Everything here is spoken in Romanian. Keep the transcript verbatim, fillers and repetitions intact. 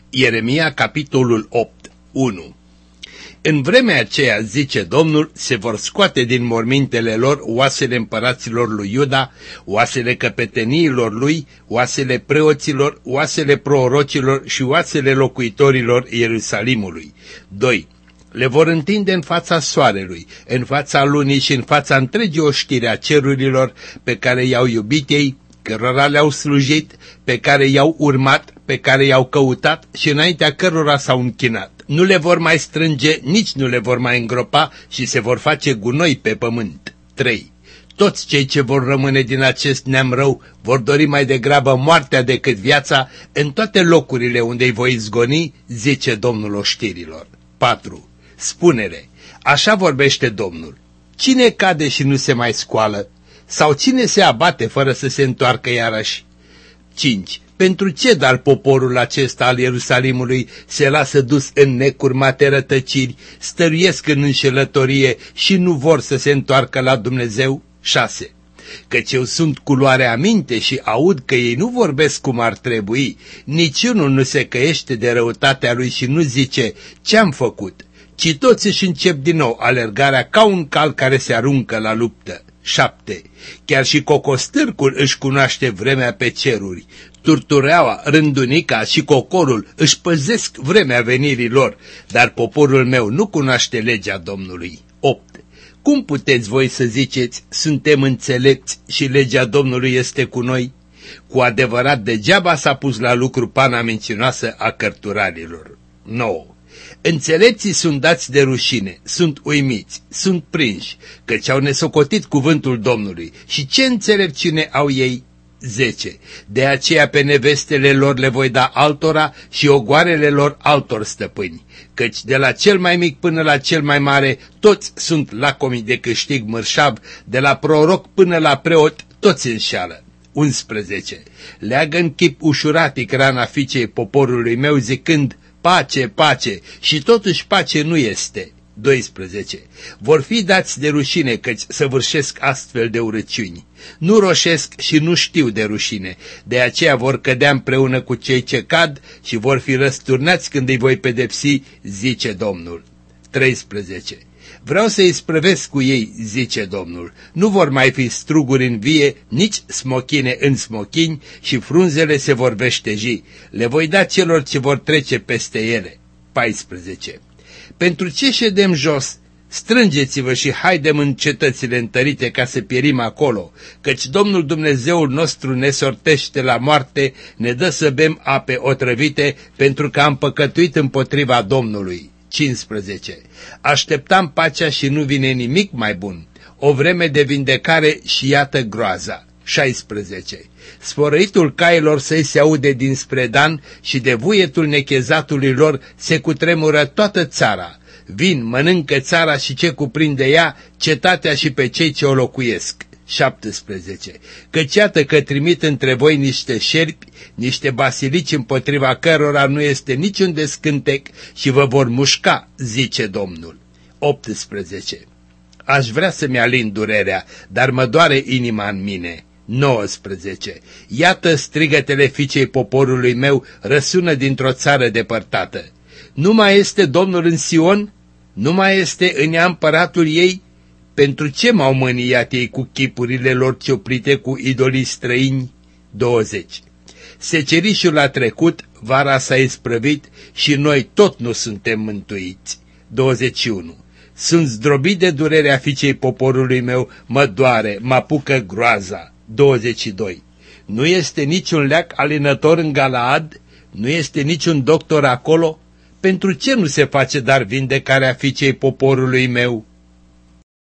Ieremia, capitolul opt, unu. În vremea aceea, zice Domnul, se vor scoate din mormintele lor oasele împăraților lui Iuda, oasele căpeteniilor lui, oasele preoților, oasele prorocilor și oasele locuitorilor Ierusalimului. doi. Le vor întinde în fața soarelui, în fața lunii și în fața întregii oștiri a cerurilor pe care i-au iubit ei, cărora le-au slujit, pe care i-au urmat, pe care i-au căutat și înaintea cărora s-au închinat. Nu le vor mai strânge, nici nu le vor mai îngropa și se vor face gunoi pe pământ. trei. Toți cei ce vor rămâne din acest neam rău vor dori mai degrabă moartea decât viața în toate locurile unde îi voi izgoni, zice Domnul oștirilor. patru. Spune-le, așa vorbește Domnul, cine cade și nu se mai scoală? Sau cine se abate fără să se întoarcă iarăși? cinci. Pentru ce dar poporul acesta al Ierusalimului se lasă dus în necurmate rătăciri, stăruiesc în înșelătorie și nu vor să se întoarcă la Dumnezeu? șase. Căci eu sunt cu luarea minte și aud că ei nu vorbesc cum ar trebui, niciunul nu se căiește de răutatea lui și nu zice, ce-am făcut? Ci toți își încep din nou alergarea ca un cal care se aruncă la luptă. șapte. Chiar și cocostârcul își cunoaște vremea pe ceruri, turtureaua, rândunica și cocorul își păzesc vremea venirii lor, dar poporul meu nu cunoaște legea Domnului. opt. Cum puteți voi să ziceți, suntem înțelepți și legea Domnului este cu noi? Cu adevărat degeaba s-a pus la lucru pana mincinoasă a cărturarilor. nouă. Înțelepții sunt dați de rușine, sunt uimiți, sunt prinși, căci au nesocotit cuvântul Domnului. Și ce înțelepciune au ei? zece. De aceea pe nevestele lor le voi da altora și ogoarele lor altor stăpâni, căci de la cel mai mic până la cel mai mare toți sunt lacomi de câștig mărșav, de la proroc până la preot toți înșeală. unsprezece. Leagă în chip ușuratic rana fiicei poporului meu zicând, pace, pace, și totuși pace nu este. doisprezece. Vor fi dați de rușine căci săvârșesc astfel de urăciuni. Nu roșesc și nu știu de rușine, de aceea vor cădea împreună cu cei ce cad și vor fi răsturnați când îi voi pedepsi, zice Domnul. treisprezece. Vreau să-i sprăvesc cu ei, zice Domnul. Nu vor mai fi struguri în vie, nici smochine în smochini și frunzele se vor veșteji. Le voi da celor ce vor trece peste ele. paisprezece. Pentru ce ședem jos? Strângeți-vă și haidem în cetățile întărite ca să pierim acolo, căci Domnul Dumnezeul nostru ne sortește la moarte, ne dă să bem ape otrăvite, pentru că am păcătuit împotriva Domnului. cincisprezece. Așteptam pacea și nu vine nimic mai bun, o vreme de vindecare și iată groaza. șaisprezece. Sfărăitul cailor săi se aude dinspre Dan și de vuietul nechezatului lor se cutremură toată țara. Vin, mănâncă țara și ce cuprinde ea, cetatea și pe cei ce o locuiesc. șaptesprezece. Căci iată că trimit între voi niște șerpi, niște basilici împotriva cărora nu este niciun descântec și vă vor mușca, zice Domnul. optsprezece. Aș vrea să-mi alin durerea, dar mă doare inima în mine. nouăsprezece. Iată strigătele fiicei poporului meu răsună dintr-o țară depărtată. Nu mai este Domnul în Sion? Nu mai este în ea împăratul ei? Pentru ce m-au mâniat ei cu chipurile lor cioplite cu idolii străini? douăzeci. Secerișul a trecut, vara s-a isprăvit și noi tot nu suntem mântuiți. douăzeci și unu. Sunt zdrobit de durerea fiicei poporului meu, mă doare, mă apucă groaza. douăzeci și doi. Nu este niciun leac alinător în Galaad? Nu este niciun doctor acolo? Pentru ce nu se face dar vindecarea fiicei poporului meu?